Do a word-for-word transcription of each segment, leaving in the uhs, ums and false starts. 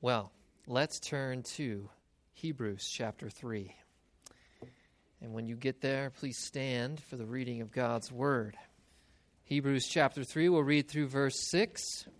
Well, let's turn to Hebrews chapter three. And when you get there, please stand for the reading of God's word. Hebrews chapter three, we'll read through verse six.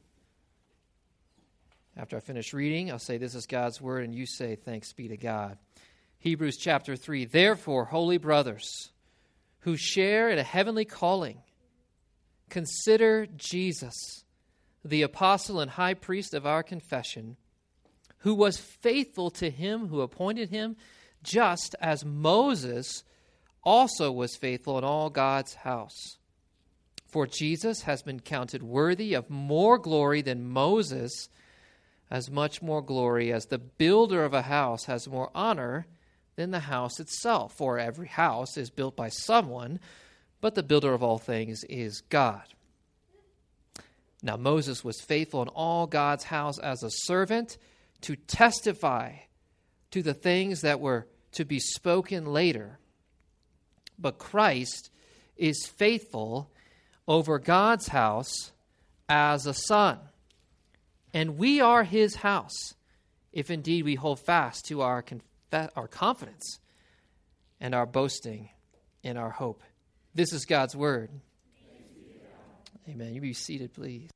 After I finish reading, I'll say, "This is God's word," and you say, "Thanks be to God." Hebrews chapter three, "Therefore, holy brothers, who share in a heavenly calling, consider Jesus, the apostle and high priest of our confession, who was faithful to him who appointed him, just as Moses also was faithful in all God's house. For Jesus has been counted worthy of more glory than Moses, as much more glory as the builder of a house has more honor than the house itself. For every house is built by someone, but the builder of all things is God. Now Moses was faithful in all God's house as a servant to testify to the things that were to be spoken later. But Christ is faithful over God's house as a son. And we are his house, if indeed we hold fast to our, conf- our confidence and our boasting in our hope." This is God's word. Amen. You be seated, please.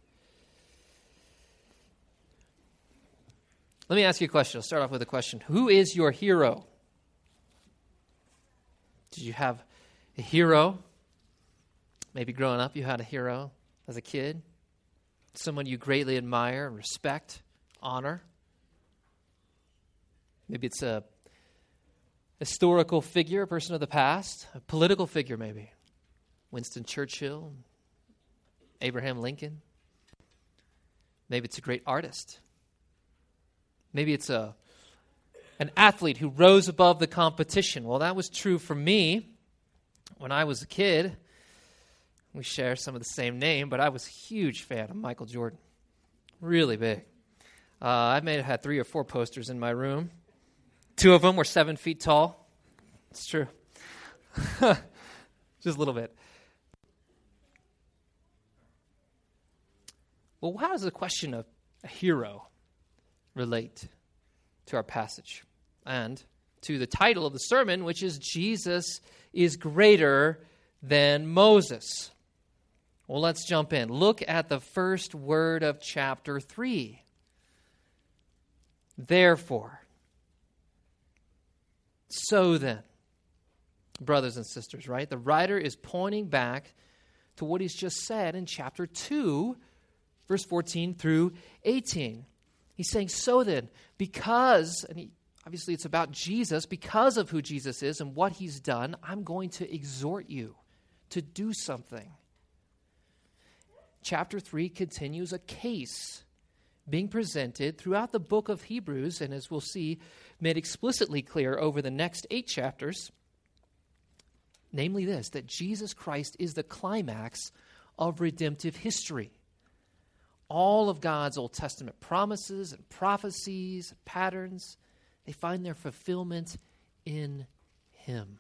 Let me ask you a question. I'll start off with a question. Who is your hero? Did you have a hero? Maybe growing up you had a hero as a kid. Someone you greatly admire, respect, honor. Maybe it's a historical figure, a person of the past, a political figure maybe. Winston Churchill, Abraham Lincoln. Maybe it's a great artist. Maybe it's a an athlete who rose above the competition. Well, that was true for me when I was a kid. We share some of the same name, but I was a huge fan of Michael Jordan. Really big. Uh, I may have had three or four posters in my room. Two of them were seven feet tall. It's true. Just a little bit. Well, how does the question of a hero relate to our passage and to the title of the sermon, which is Jesus is greater than Moses? Well, let's jump in. Look at the first word of chapter three. Therefore. So then, brothers and sisters, right? The writer is pointing back to what he's just said in chapter two, verse fourteen through eighteen. He's saying, so then, because, and he, obviously it's about Jesus, because of who Jesus is and what he's done, I'm going to exhort you to do something. Chapter three continues a case being presented throughout the book of Hebrews, and as we'll see, made explicitly clear over the next eight chapters, namely this, that Jesus Christ is the climax of redemptive history. All of God's Old Testament promises and prophecies and patterns, they find their fulfillment in him.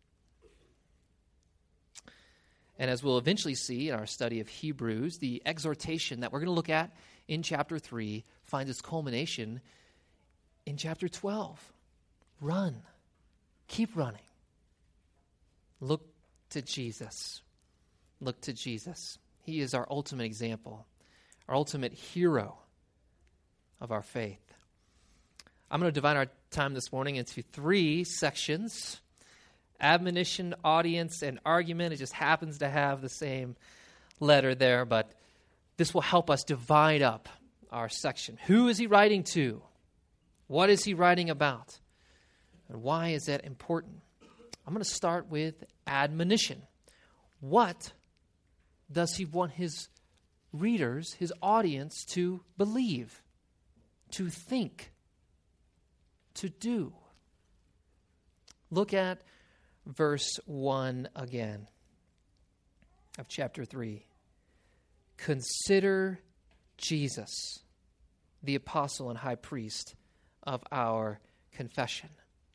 And as we'll eventually see in our study of Hebrews, the exhortation that we're going to look at in chapter three finds its culmination in chapter twelve. Run. Keep running. Look to Jesus. Look to Jesus. He is our ultimate example, our ultimate hero of our faith. I'm going to divide our time this morning into three sections: admonition, audience, and argument. It just happens to have the same letter there, but this will help us divide up our section. Who is he writing to? What is he writing about? And why is that important? I'm going to start with admonition. What does he want his readers, his audience, to believe, to think, to do? Look at verse one again of chapter three. Consider Jesus, the apostle and high priest of our confession.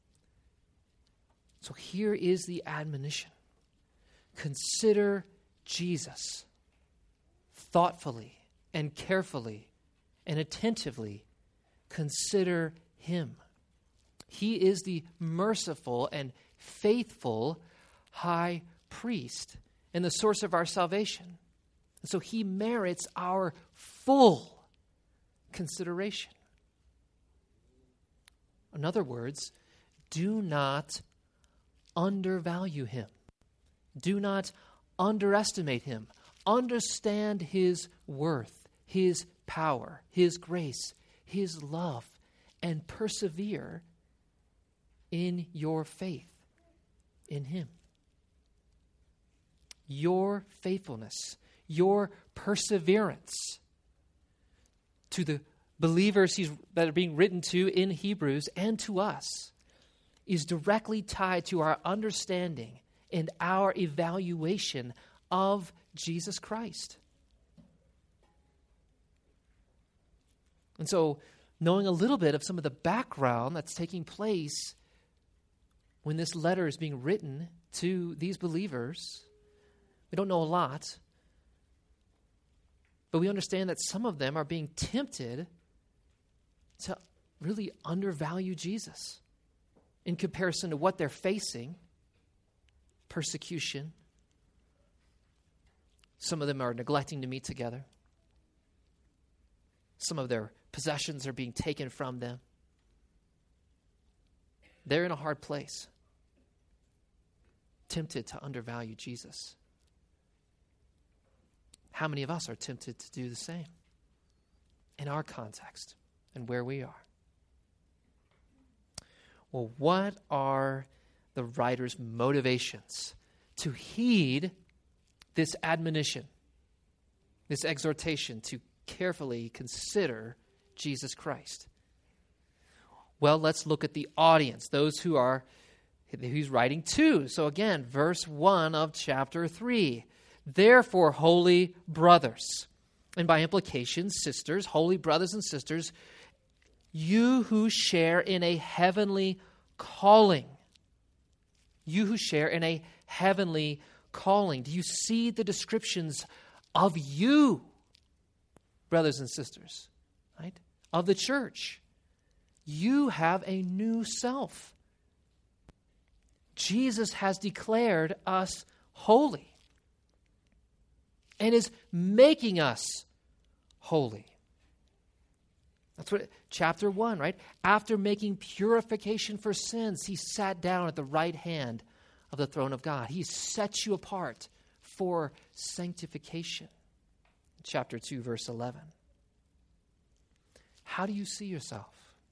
So here is the admonition. Consider Jesus thoughtfully and carefully and attentively consider him. He is the merciful and faithful high priest and the source of our salvation. And so he merits our full consideration. In other words, do not undervalue him. Do not underestimate him. Understand his worth, his power, his grace, his love, and persevere in your faith in him. Your faithfulness, your perseverance to the believers he's, that are being written to in Hebrews and to us is directly tied to our understanding and our evaluation of Jesus Christ. And so, knowing a little bit of some of the background that's taking place when this letter is being written to these believers, we don't know a lot, but we understand that some of them are being tempted to really undervalue Jesus in comparison to what they're facing, persecution. Some of them are neglecting to meet together. Some of their possessions are being taken from them. They're in a hard place, tempted to undervalue Jesus. How many of us are tempted to do the same in our context and where we are? Well, what are the writer's motivations to heed this admonition, this exhortation to carefully consider Jesus Christ? Well, let's look at the audience, those who are who's writing to. So again, verse one of chapter three. Therefore, holy brothers, and by implication, sisters, holy brothers and sisters, you who share in a heavenly calling. You who share in a heavenly calling. Do you see the descriptions of you, brothers and sisters, right? Of the church. You have a new self. Jesus has declared us holy and is making us holy. That's what chapter one, right? After making purification for sins, he sat down at the right hand of the throne of God. He set you apart for sanctification. Chapter two, verse eleven. How do you see yourself?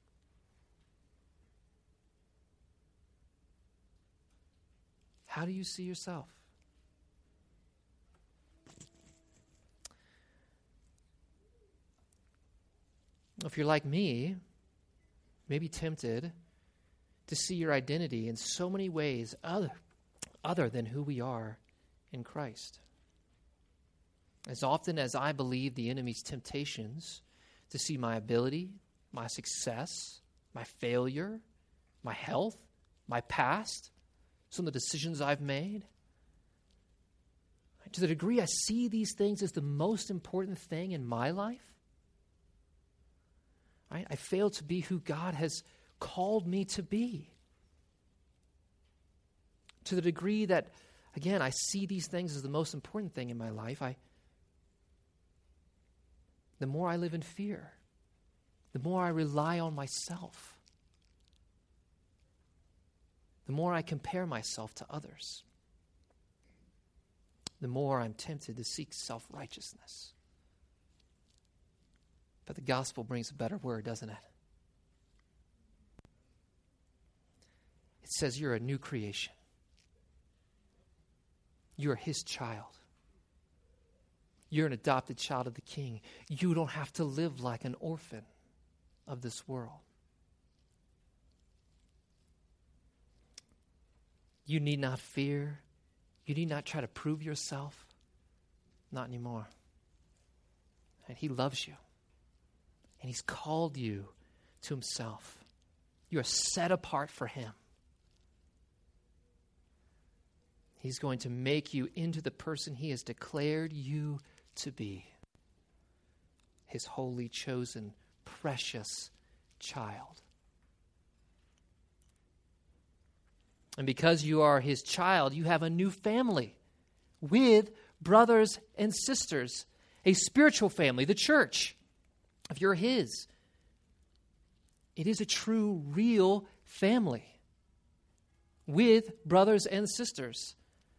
How do you see yourself? If you're like me, maybe tempted to see your identity in so many ways other, other than who we are in Christ. As often as I believe the enemy's temptations to see my ability, my success, my failure, my health, my past, some of the decisions I've made, to the degree I see these things as the most important thing in my life, right? I fail to be who God has called me to be. To the degree that, again, I see these things as the most important thing in my life, I, the more I live in fear, the more I rely on myself, the more I compare myself to others, the more I'm tempted to seek self-righteousness. But the gospel brings a better word, doesn't it? It says you're a new creation. You're his child. You're an adopted child of the King. You don't have to live like an orphan of this world. You need not fear. You need not try to prove yourself. Not anymore. And he loves you. And he's called you to himself. You are set apart for him. He's going to make you into the person he has declared you to be. His holy, chosen, precious child. And because you are his child, you have a new family with brothers and sisters, a spiritual family, the church. If you're his, it is a true, real family with brothers and sisters.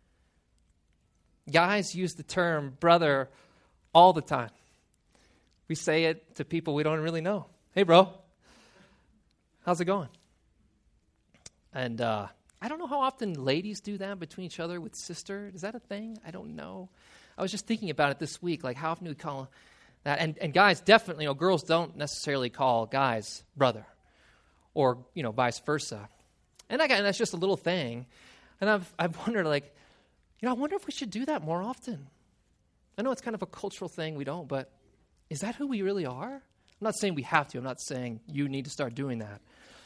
Guys use the term brother all the time. We say it to people we don't really know. Hey, bro, how's it going? And uh, I don't know how often ladies do that between each other with sister. Is that a thing? I don't know. I was just thinking about it this week, like how often do we call that? And, and guys, definitely, you know, girls don't necessarily call guys brother or, you know, vice versa. And, I, and that's just a little thing. And I've I've wondered, like, you know, I wonder if we should do that more often. I know it's kind of a cultural thing, we don't, but is that who we really are? I'm not saying we have to. I'm not saying you need to start doing that.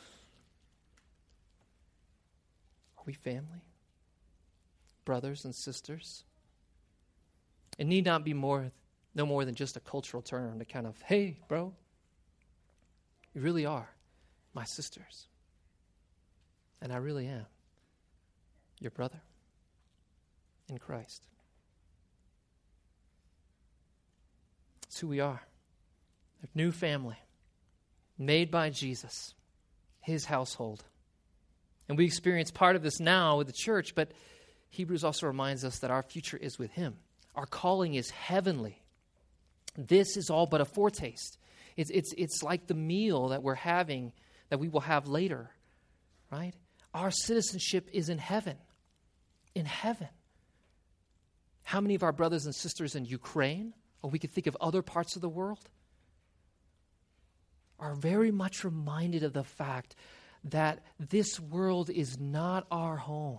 Are we family? Brothers and sisters? It need not be more, no more than just a cultural term to kind of, hey, bro, you really are my sisters. And I really am your brother in Christ. It's who we are. A new family made by Jesus, his household. And we experience part of this now with the church, but Hebrews also reminds us that our future is with him. Our calling is heavenly. This is all but a foretaste. It's, it's, it's like the meal that we're having, that we will have later, right? Our citizenship is in heaven. In heaven. How many of our brothers and sisters in Ukraine, or we could think of other parts of the world, are very much reminded of the fact that this world is not our home.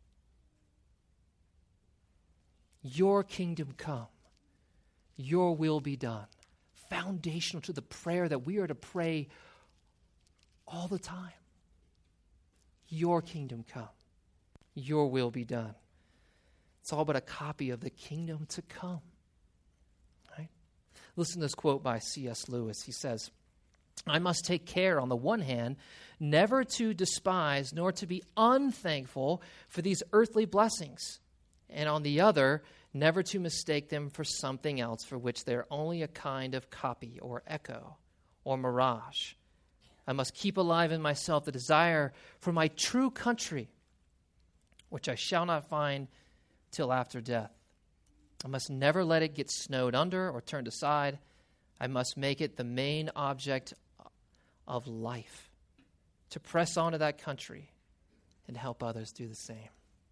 Your kingdom come. Your will be done. Foundational to the prayer that we are to pray all the time. Your kingdom come. Your will be done. It's all but a copy of the kingdom to come. Right? Listen to this quote by C S Lewis. He says, I must take care, on the one hand, never to despise nor to be unthankful for these earthly blessings, and on the other, never to mistake them for something else for which they're only a kind of copy or echo or mirage. I must keep alive in myself the desire for my true country, which I shall not find till after death. I must never let it get snowed under or turned aside. I must make it the main object of life, to press on to that country and help others do the same.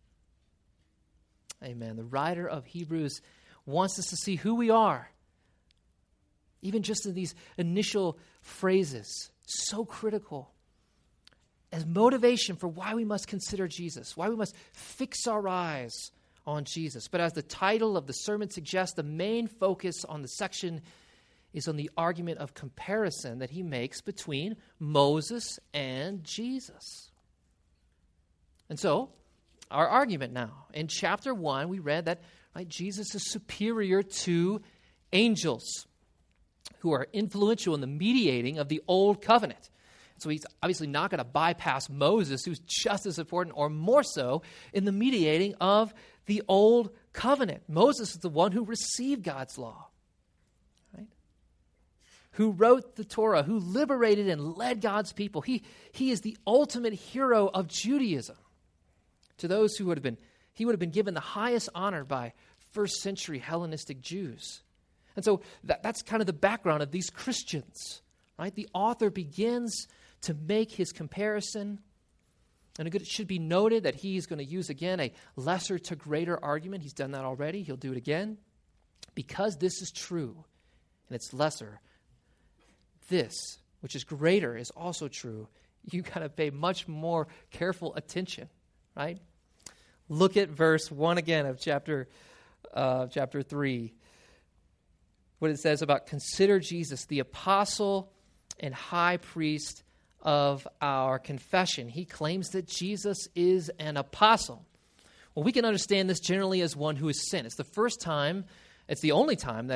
Amen. The writer of Hebrews wants us to see who we are, even just in these initial phrases, so critical, as motivation for why we must consider Jesus, why we must fix our eyes on Jesus. But as the title of the sermon suggests, the main focus on the section is on the argument of comparison that he makes between Moses and Jesus. And so, our argument now. In chapter one, we read that right, Jesus is superior to angels who are influential in the mediating of the old covenant. So he's obviously not going to bypass Moses, who's just as important or more so in the mediating of the old covenant. Moses is the one who received God's law, right? Who wrote the Torah, who liberated and led God's people. He, he is the ultimate hero of Judaism. To those who would have been, he would have been given the highest honor by first century Hellenistic Jews. And so that, that's kind of the background of these Christians, right? The author begins to make his comparison. And it should be noted that he's going to use again a lesser to greater argument. He's done that already. He'll do it again. Because this is true and it's lesser, this, which is greater, is also true. You got to pay much more careful attention, right? Look at verse one again of chapter uh, chapter three. What it says about consider Jesus, the apostle and high priest of our confession. He claims that Jesus is an apostle. Well, we can understand this generally as one who has sinned. It's the first time, it's the only time that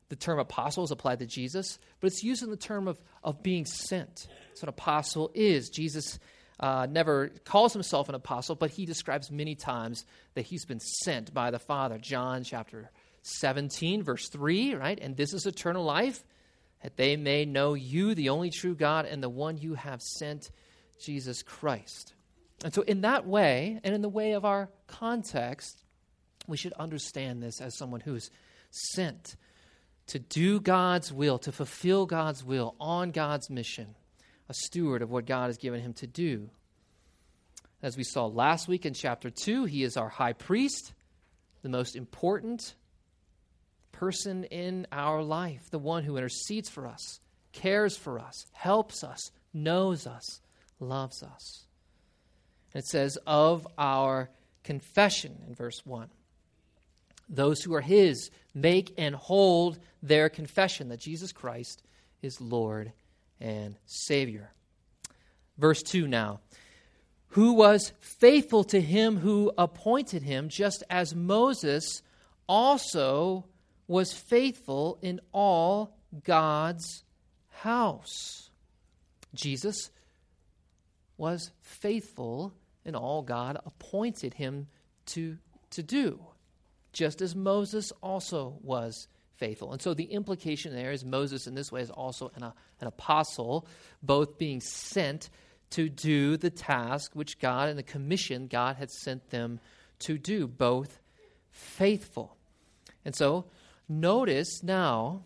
the term apostle is applied to Jesus, but it's used in the term of, of being sent. That's what apostle is. Jesus uh, never calls himself an apostle, but he describes many times that he's been sent by the Father. John chapter seventeen, verse three, right? And this is eternal life, that they may know you, the only true God, and the one you have sent, Jesus Christ. And so in that way, and in the way of our context, we should understand this as someone who is sent to do God's will, to fulfill God's will on God's mission, a steward of what God has given him to do. As we saw last week in chapter two, he is our high priest, the most important person in our life, the one who intercedes for us, cares for us, helps us, knows us, loves us. And it says, of our confession in verse one. Those who are his make and hold their confession that Jesus Christ is Lord and Savior. Verse two now. Who was faithful to him who appointed him, just as Moses also was faithful in all God's house. Jesus was faithful in all God appointed him to, to do, just as Moses also was faithful. And so the implication there is Moses in this way is also an, an apostle, both being sent to do the task which God and the commission God had sent them to do, both faithful. And so notice now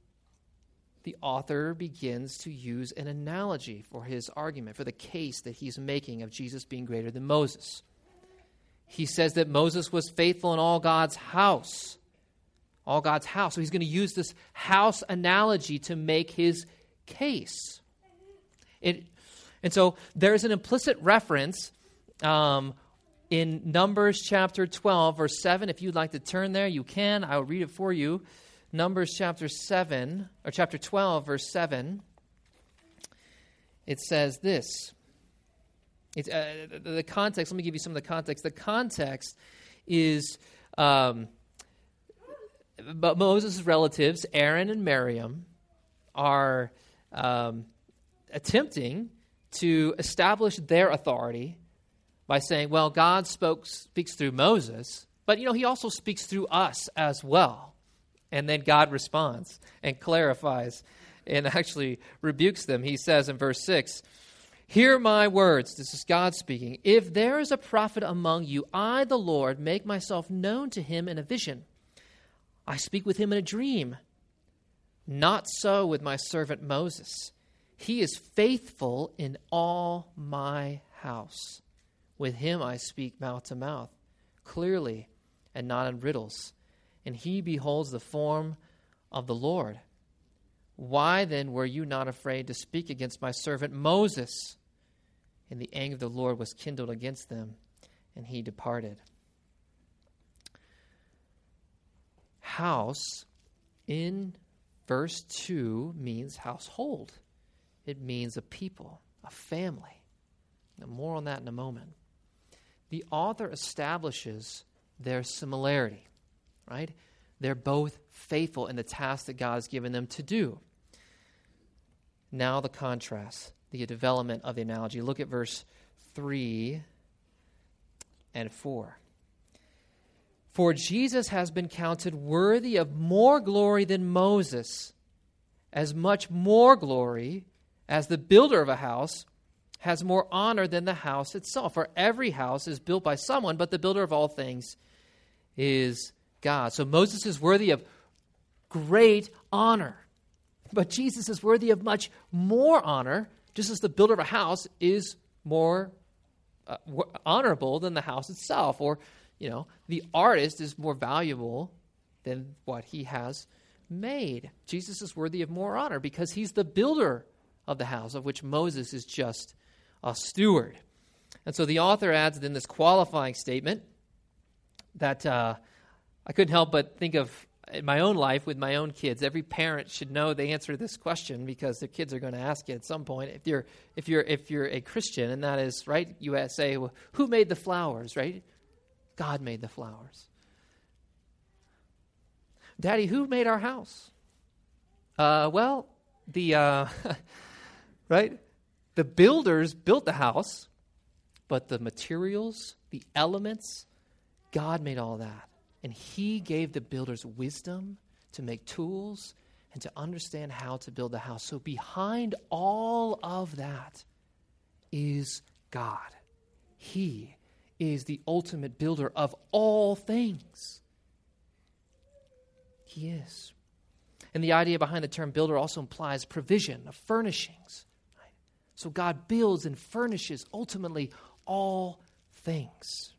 the author begins to use an analogy for his argument, for the case that he's making of Jesus being greater than Moses. He says that Moses was faithful in all God's house. All God's house. So he's going to use this house analogy to make his case. It, and so there's an implicit reference um, in Numbers chapter twelve, verse seven. If you'd like to turn there, you can. I'll read it for you. Numbers chapter seven, or chapter twelve, verse seven. It says this. It's, uh, the context, let me give you some of the context. The context is um, but Moses' relatives, Aaron and Miriam, are um, attempting to establish their authority by saying, well, God spoke, speaks through Moses, but, you know, he also speaks through us as well. And then God responds and clarifies and actually rebukes them. He says in verse six, hear my words. This is God speaking. If there is a prophet among you, I, the Lord, make myself known to him in a vision. I speak with him in a dream. Not so with my servant Moses. He is faithful in all my house. With him I speak mouth to mouth, clearly and not in riddles. And he beholds the form of the Lord. Why then were you not afraid to speak against my servant Moses? And the anger of the Lord was kindled against them, and he departed. House in verse two means household. It means a people, a family. Now, more on that in a moment. The author establishes their similarity, right? They're both faithful in the task that God has given them to do. Now the contrast, the development of the analogy. Look at verse three and four. For Jesus has been counted worthy of more glory than Moses, as much more glory as the builder of a house has more honor than the house itself. For every house is built by someone, but the builder of all things is God. So Moses is worthy of great honor, but Jesus is worthy of much more honor, just as the builder of a house is more uh, honorable than the house itself. Or, you know, the artist is more valuable than what he has made. Jesus is worthy of more honor because he's the builder of the house, of which Moses is just a steward. And so the author adds then this qualifying statement that uh, I couldn't help but think of in my own life with my own kids. Every parent should know the answer to this question because their kids are going to ask it at some point. If you're if you're if you're a Christian, and that is right, you say, well, who made the flowers? Right, God made the flowers. Daddy, who made our house? Uh, well, the uh, right, the builders built the house, but the materials, the elements, God made all that. And he gave the builders wisdom to make tools and to understand how to build the house. So behind all of that is God. He is the ultimate builder of all things. He is. And the idea behind the term builder also implies provision of furnishings. Right? So God builds and furnishes ultimately all things.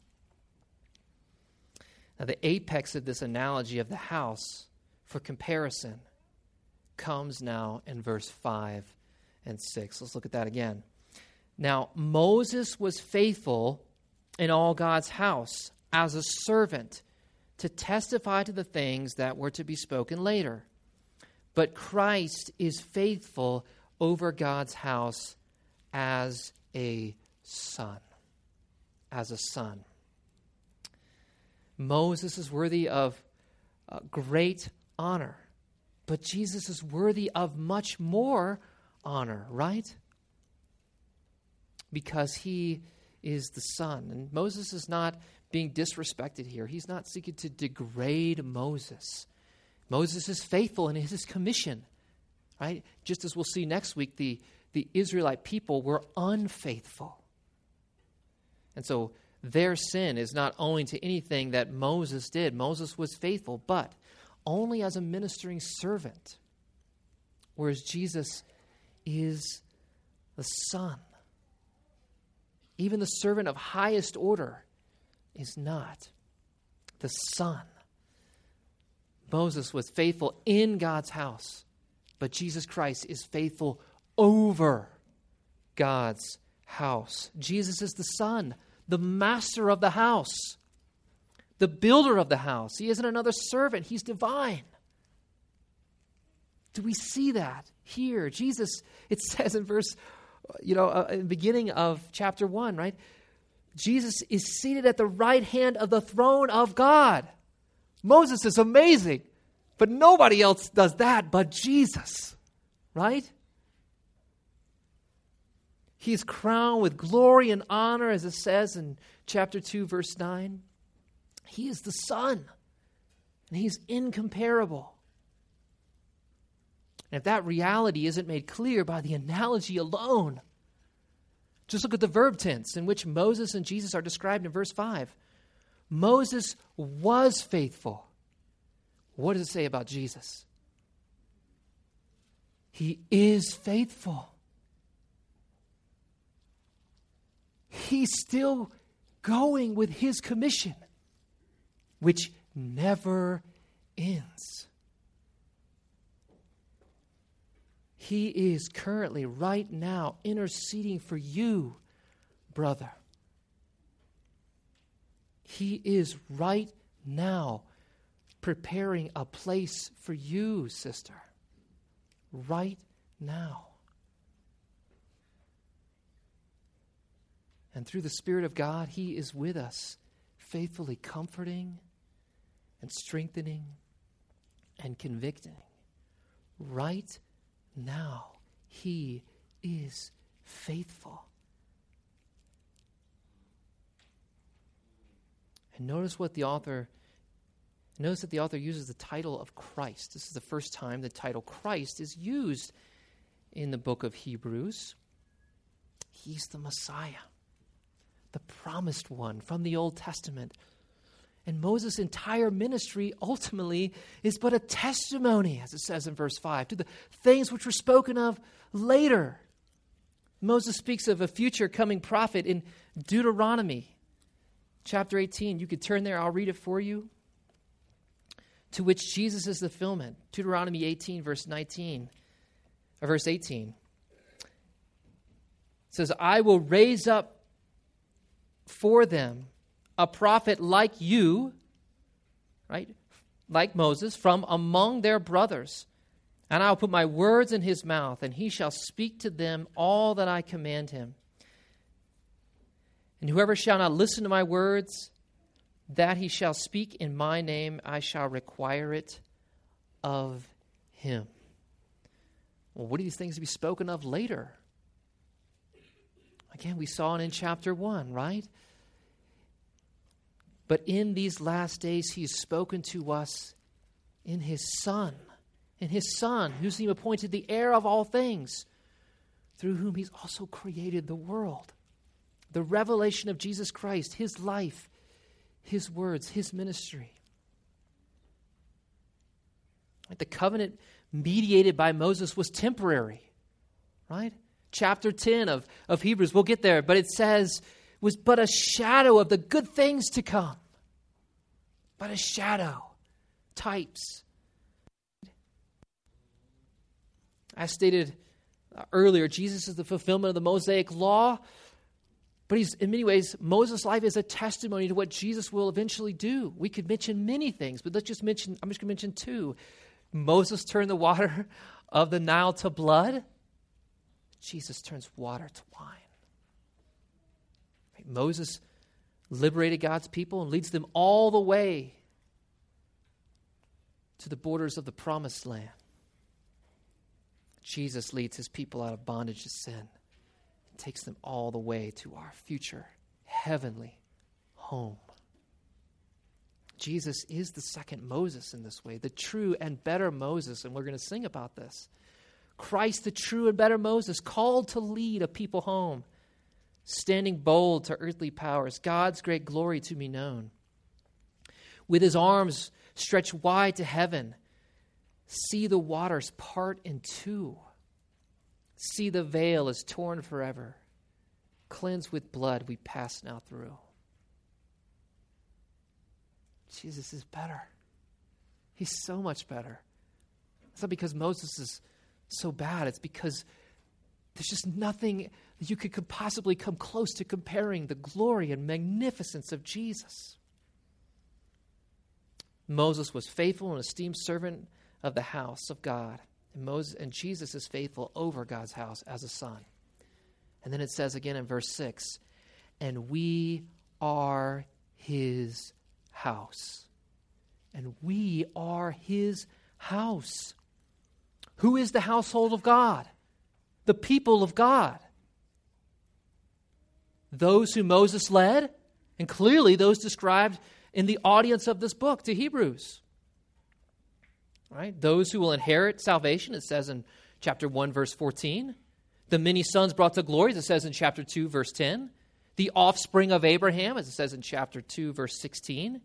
Now, the apex of this analogy of the house for comparison comes now in verse five and six. Let's look at that again. Now, Moses was faithful in all God's house as a servant to testify to the things that were to be spoken later. But Christ is faithful over God's house as a son. As a son. Moses is worthy of uh, great honor, but Jesus is worthy of much more honor, right? Because he is the son. And Moses is not being disrespected here. He's not seeking to degrade Moses. Moses is faithful in his commission, right? Just as we'll see next week, the, the Israelite people were unfaithful. And so their sin is not owing to anything that Moses did. Moses was faithful, but only as a ministering servant, whereas Jesus is the son. Even the servant of highest order is not the son. Moses was faithful in God's house, but Jesus Christ is faithful over God's house. Jesus is the son, the master of the house, the builder of the house. He isn't another servant. He's divine. Do we see that here? Jesus, it says in verse, you know, uh, in the beginning of chapter one, right? Jesus is seated at the right hand of the throne of God. Moses is amazing, but nobody else does that but Jesus, right? He's crowned with glory and honor, as it says in chapter two, verse nine. He is the Son, and he's incomparable. And if that reality isn't made clear by the analogy alone, just look at the verb tense in which Moses and Jesus are described in verse five. Moses was faithful. What does it say about Jesus? He is faithful. He's still going with his commission, which never ends. He is currently, right now, interceding for you, brother. He is right now preparing a place for you, sister. Right now. And through the Spirit of God, he is with us, faithfully comforting and strengthening and convicting. Right now, he is faithful. And notice what the author, notice that the author uses the title of Christ. This is the first time the title Christ is used in the book of Hebrews. He's the Messiah, the promised one from the Old Testament. And Moses' entire ministry ultimately is but a testimony, as it says in verse five, to the things which were spoken of later. Moses speaks of a future coming prophet in Deuteronomy chapter eighteen. You could turn there, I'll read it for you. To which Jesus is the fulfillment. Deuteronomy eighteen, verse nineteen, or verse eighteen. It says, I will raise up for them a prophet like you, right, like Moses, from among their brothers. And I will put my words in his mouth, and he shall speak to them all that I command him. And whoever shall not listen to my words, that he shall speak in my name, I shall require it of him. Well, what are these things to be spoken of later? Again, we saw it in chapter one, right? But in these last days, he's spoken to us in his Son. In his Son, who's he appointed the heir of all things, through whom he's also created the world. The revelation of Jesus Christ, his life, his words, his ministry. The covenant mediated by Moses was temporary, right? Chapter ten of, of Hebrews, we'll get there, but it says, was but a shadow of the good things to come. But a shadow, types. As stated earlier, Jesus is the fulfillment of the Mosaic law, but he's, in many ways, Moses' life is a testimony to what Jesus will eventually do. We could mention many things, but let's just mention, I'm just going to mention two. Moses turned the water of the Nile to blood. Jesus turns water to wine. Right? Moses liberated God's people and leads them all the way to the borders of the promised land. Jesus leads his people out of bondage to sin and takes them all the way to our future heavenly home. Jesus is the second Moses in this way, the true and better Moses, and we're going to sing about this. Christ, the true and better Moses, called to lead a people home, standing bold to earthly powers, God's great glory to be known. With his arms stretched wide to heaven, see the waters part in two. See the veil is torn forever. Cleansed with blood we pass now through. Jesus is better. He's so much better. It's not because Moses is so bad. It's because there's just nothing that you could, could possibly come close to comparing the glory and magnificence of Jesus. Moses was faithful and esteemed servant of the house of God. And Moses and Jesus is faithful over God's house as a son. And then it says again in verse six, and we are his house. And we are his house. Who is the household of God? The people of God. Those who Moses led, and clearly those described in the audience of this book to Hebrews. Right? Those who will inherit salvation, it says in chapter one, verse fourteen. The many sons brought to glory, as it says in chapter two, verse ten. The offspring of Abraham, as it says in chapter two, verse sixteen.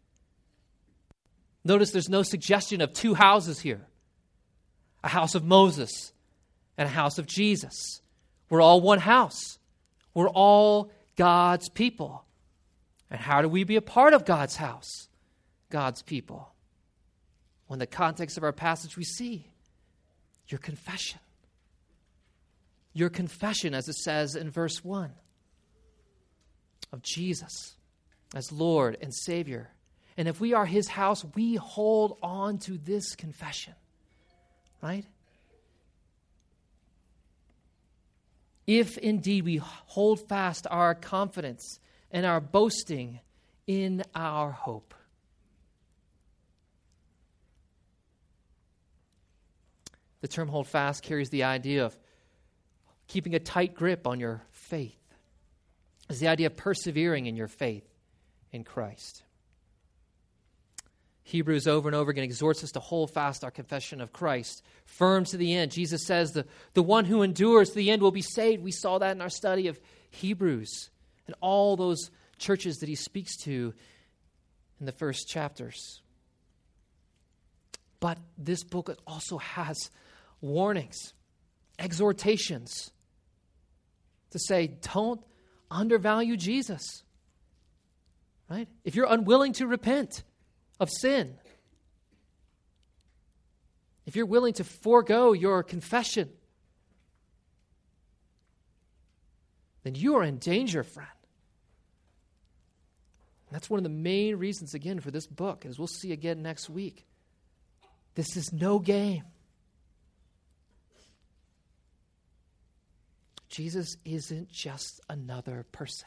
Notice there's no suggestion of two houses here. A house of Moses and a house of Jesus. We're all one house. We're all God's people. And how do we be a part of God's house? God's people. Well, in the context of our passage, we see your confession. Your confession, as it says in verse one, of Jesus as Lord and Savior. And if we are his house, we hold on to this confession, right? If indeed we hold fast our confidence and our boasting in our hope. The term hold fast carries the idea of keeping a tight grip on your faith. It's the idea of persevering in your faith in Christ. Hebrews over and over again exhorts us to hold fast our confession of Christ, firm to the end. Jesus says the, the one who endures to the end will be saved. We saw that in our study of Hebrews and all those churches that he speaks to in the first chapters. But this book also has warnings, exhortations to say, don't undervalue Jesus. Right? If you're unwilling to repent of sin, if you're willing to forego your confession, then you are in danger, friend. And that's one of the main reasons, again, for this book, as we'll see again next week. This is no game. Jesus isn't just another person.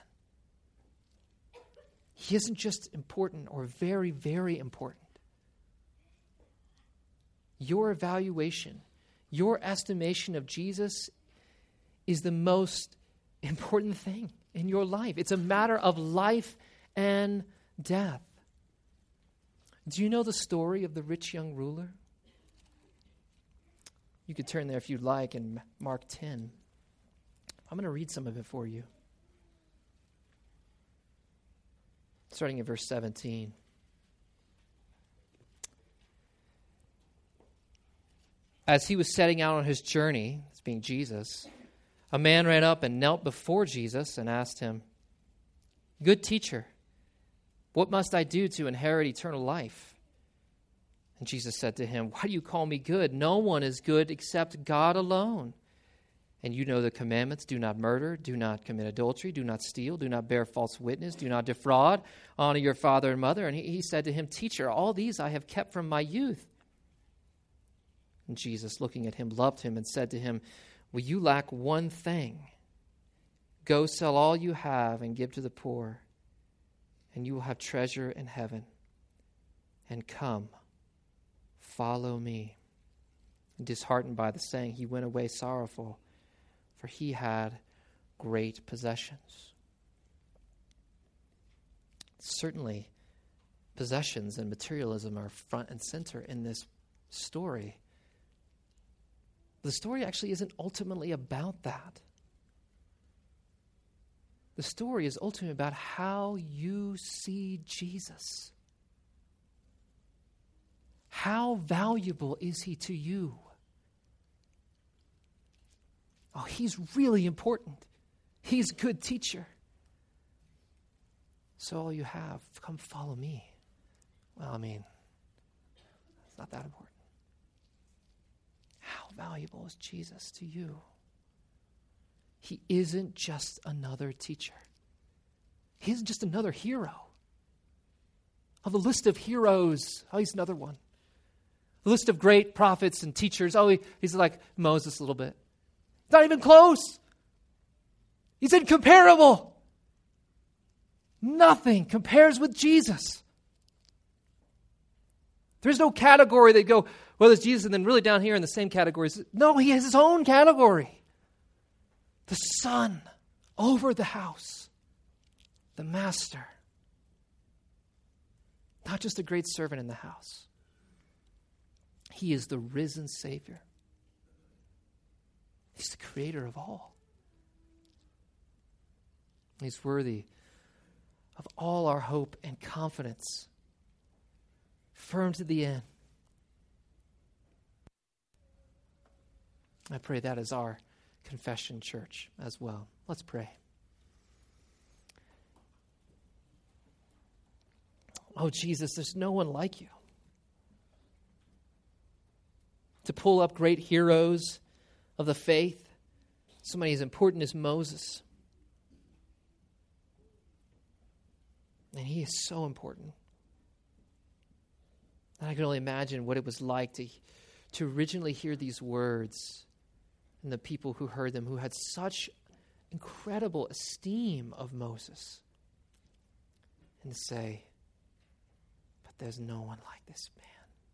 He isn't just important or very, very important. Your evaluation, your estimation of Jesus is the most important thing in your life. It's a matter of life and death. Do you know the story of the rich young ruler? You could turn there if you'd like in Mark ten. I'm going to read some of it for you. Starting in verse seventeen. As he was setting out on his journey, as being Jesus, a man ran up and knelt before Jesus and asked him, "Good teacher, what must I do to inherit eternal life?" And Jesus said to him, "Why do you call me good? No one is good except God alone. And you know the commandments: do not murder, do not commit adultery, do not steal, do not bear false witness, do not defraud, honor your father and mother." And he, he said to him, "Teacher, all these I have kept from my youth." And Jesus, looking at him, loved him and said to him, "Well, you lack one thing. Go sell all you have and give to the poor, and you will have treasure in heaven. And come, follow me." And disheartened by the saying, he went away sorrowful, for he had great possessions. Certainly, possessions and materialism are front and center in this story. The story actually isn't ultimately about that. The story is ultimately about how you see Jesus. How valuable is he to you? Oh, he's really important. He's a good teacher. So all you have, come follow me. Well, I mean, it's not that important. How valuable is Jesus to you? He isn't just another teacher. He isn't just another hero. Of the list of heroes, oh, he's another one. The list of great prophets and teachers, oh, he, he's like Moses a little bit. Not even close. He's incomparable. Nothing compares with Jesus. There's no category that go, well, there's Jesus, and then really down here in the same categories. No, he has his own category. The son over the house. The master. Not just a great servant in the house. He is the risen Savior. He's the creator of all. He's worthy of all our hope and confidence. Firm to the end. I pray that is our confession, church, as well. Let's pray. Oh, Jesus, there's no one like you. To pull up great heroes of the faith, somebody as important as Moses. And he is so important. And I can only imagine what it was like to, to originally hear these words and the people who heard them, who had such incredible esteem of Moses, and to say, but there's no one like this man.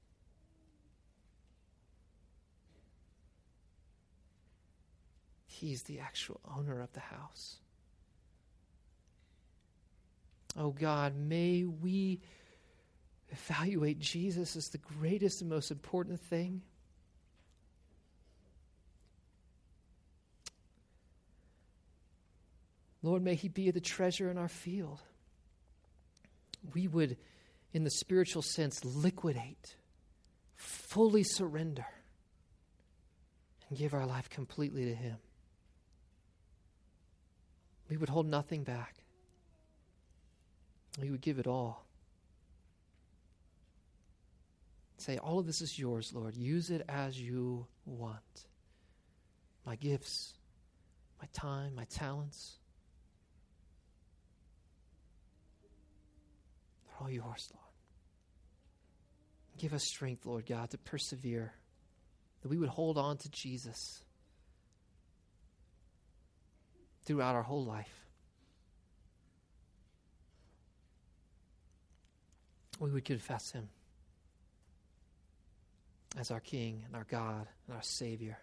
He's the actual owner of the house. Oh God, may we evaluate Jesus as the greatest and most important thing. Lord, may he be the treasure in our field. We would, in the spiritual sense, liquidate, fully surrender, and give our life completely to him. We would hold nothing back. We would give it all. Say, all of this is yours, Lord. Use it as you want. My gifts, my time, my talents, they're all yours, Lord. Give us strength, Lord God, to persevere, that we would hold on to Jesus throughout our whole life. We would confess him. as our King and our God and our Savior.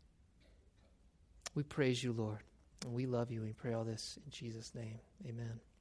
We praise you, Lord, and we love you. We pray all this in Jesus' name. Amen.